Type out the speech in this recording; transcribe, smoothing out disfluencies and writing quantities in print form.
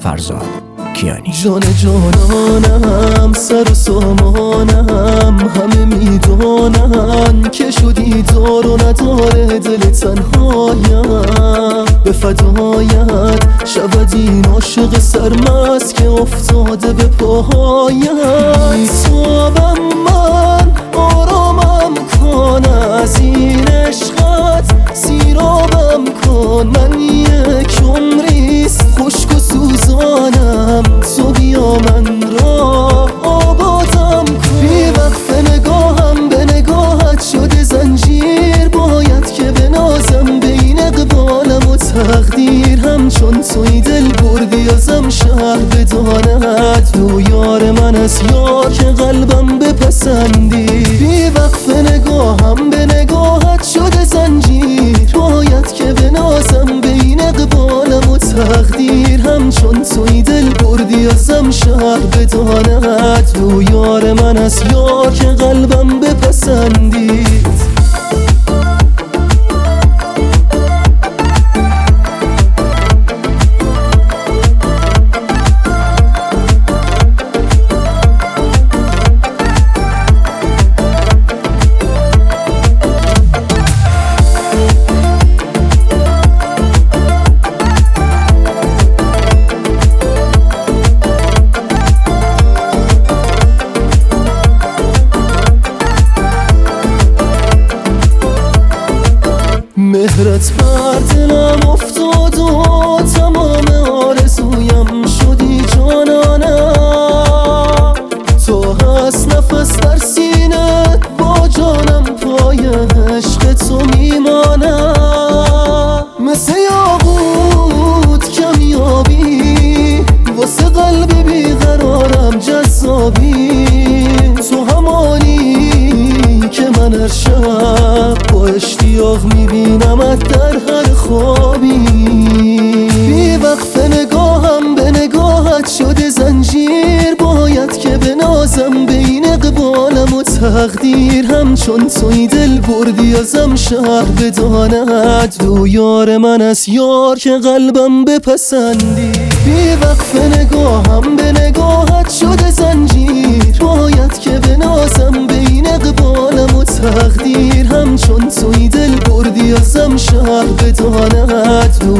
فرزاد کیانی. جان جانانم، سر و سامانم، همه میدانن که شدی دار و نداره دل تنهایم. به فدایت شود این عاشق سرمست که افتاده به پاهایم. صابم من آرامم کن از این عشقت، سیرابم کن من یک عمریست خشک و سوزانم. تو بیا من را آبادم کن. بی وقف نگاهم به نگاهت شده زنجیر، باید که بنازم بین اقبالم و تقدیر. همچون توی دل بردی ازم شهر بداند، تو یار من از یار که قلبم بپسندی. بی وقف نگاهم به نگاهت شده زنجیر، باید که بنازم بین اقبالم و تقدیر. همچون توی دل بردی ازم شهر بداند، تو یار من از یار که قلبم بپسندید. مهرت بر دلم افتاد و تمام آرزویم شدی جانانم. تو هست نفس در سینه با جانم پای عشق تو میمانم. مثل یاقوت کمیابی واسه قلبی بیقرارم جذابی. تو همانی که من هر شب با اشتیاق میبینمت در هر خوابی. بی وقف نگاهم به نگاهت شده زنجیر، باید که بنازم بین اقبالم و تقدیر. همچون توی دل بردی ازم شهر بداند، تو یار من از یار که قلبم بپسندی. بی وقف نگاهم به نگاهت شده زنجیر، باید که بنازم بین اقبالم و تقدیر. همچون توی دل بردی ازم شهر بداند،